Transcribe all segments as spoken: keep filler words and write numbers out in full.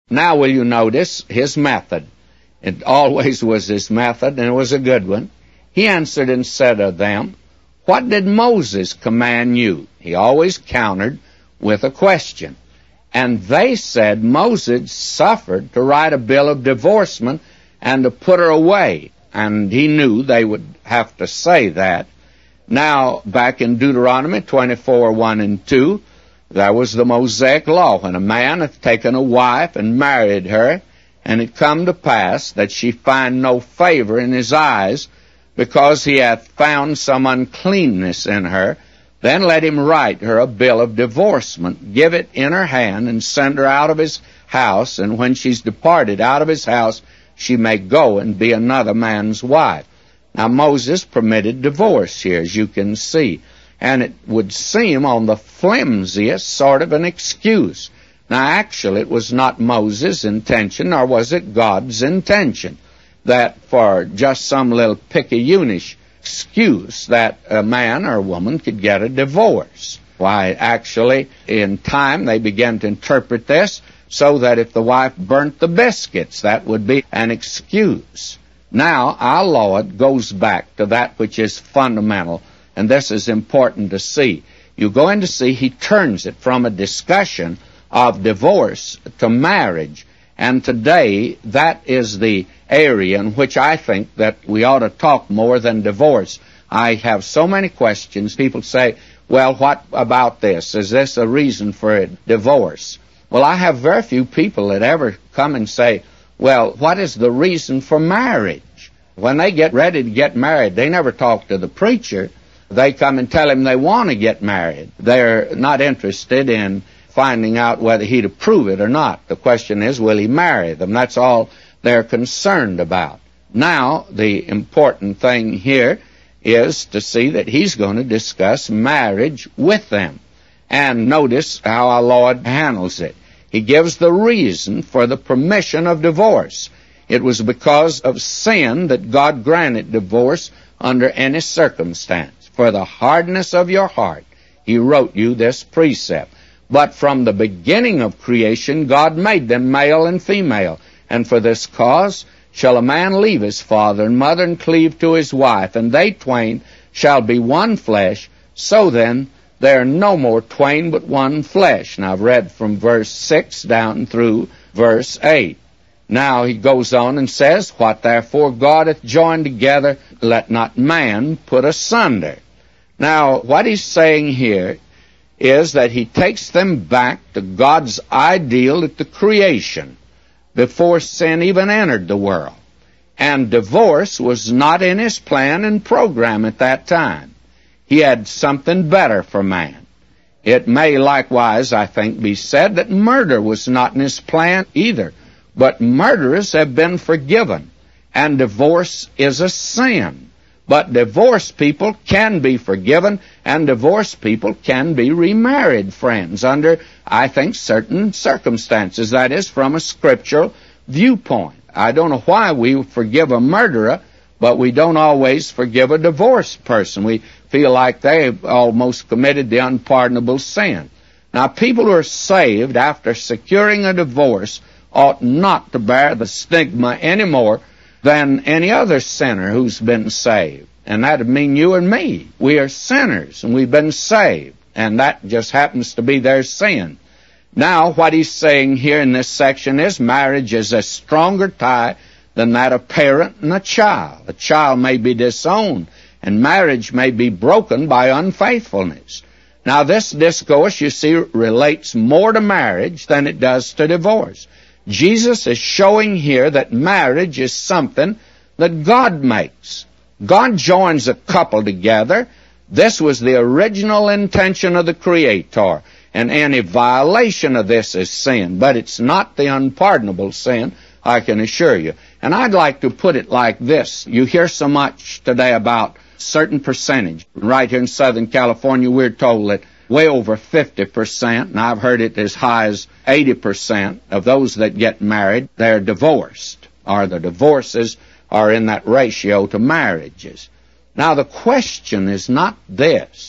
Now will you notice his method? It always was his method, and it was a good one. He answered and said of them, "What did Moses command you?" He always countered with a question. And they said, "Moses suffered to write a bill of divorcement and to put her away." And he knew they would have to say that. Now, back in Deuteronomy twenty-four, one and two, there was the Mosaic law. When a man hath taken a wife and married her, and it come to pass that she find no favor in his eyes, because he hath found some uncleanness in her, then let him write her a bill of divorcement, give it in her hand, and send her out of his house, and when she's departed out of his house, she may go and be another man's wife. Now, Moses permitted divorce here, as you can see, and it would seem on the flimsiest sort of an excuse. Now, actually, it was not Moses' intention, nor was it God's intention, that for just some little picayunish excuse that a man or a woman could get a divorce. Why, actually, in time, they began to interpret this so that if the wife burnt the biscuits, that would be an excuse. Now, our Lord goes back to that which is fundamental, and this is important to see. You're going to see he turns it from a discussion of divorce to marriage, and today that is the area in which I think that we ought to talk more than divorce. I have so many questions. People say, well, what about this? Is this a reason for a divorce? Well, I have very few people that ever come and say, well, what is the reason for marriage? When they get ready to get married, they never talk to the preacher. They come and tell him they want to get married. They're not interested in finding out whether he'd approve it or not. The question is, will he marry them? That's all they're concerned about. Now, the important thing here is to see that he's going to discuss marriage with them. And notice how our Lord handles it. He gives the reason for the permission of divorce. It was because of sin that God granted divorce under any circumstance. For the hardness of your heart, he wrote you this precept. But from the beginning of creation, God made them male and female. And for this cause shall a man leave his father and mother and cleave to his wife, and they twain shall be one flesh. So then, they are no more twain but one flesh. Now, I've read from verse six down through verse eight. Now, he goes on and says, What therefore God hath joined together, let not man put asunder. Now, what he's saying here is that he takes them back to God's ideal at the creation, before sin even entered the world. And divorce was not in his plan and program at that time. He had something better for man. It may likewise, I think, be said that murder was not in his plan either. But murderers have been forgiven, and divorce is a sin. But divorced people can be forgiven, and divorced people can be remarried, friends, under, I think, certain circumstances. That is, from a scriptural viewpoint. I don't know why we forgive a murderer, but we don't always forgive a divorced person. We feel like they've almost committed the unpardonable sin. Now, people who are saved after securing a divorce ought not to bear the stigma any more than any other sinner who's been saved. And that would mean you and me. We are sinners, and we've been saved. And that just happens to be their sin. Now, what he's saying here in this section is marriage is a stronger tie than that of parent and a child. A child may be disowned, and marriage may be broken by unfaithfulness. Now, this discourse, you see, relates more to marriage than it does to divorce. Jesus is showing here that marriage is something that God makes. God joins a couple together. This was the original intention of the Creator, and any violation of this is sin. But it's not the unpardonable sin, I can assure you. And I'd like to put it like this. You hear so much today about certain percentage. Right here in Southern California, we're told that way over fifty percent, and I've heard it as high as eighty percent of those that get married, they're divorced, or the divorces are in that ratio to marriages. Now, the question is not this.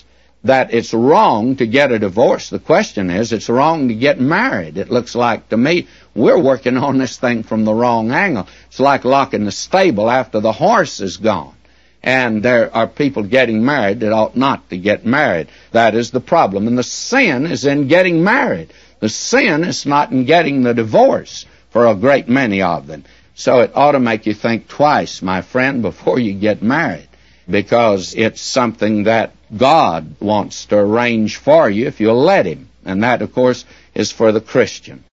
that it's wrong to get a divorce. The question is, it's wrong to get married. It looks like to me we're working on this thing from the wrong angle. It's like locking the stable after the horse is gone. And there are people getting married that ought not to get married. That is the problem. And the sin is in getting married. The sin is not in getting the divorce for a great many of them. So it ought to make you think twice, my friend, before you get married, because it's something that God wants to arrange for you if you'll let Him. And that, of course, is for the Christian.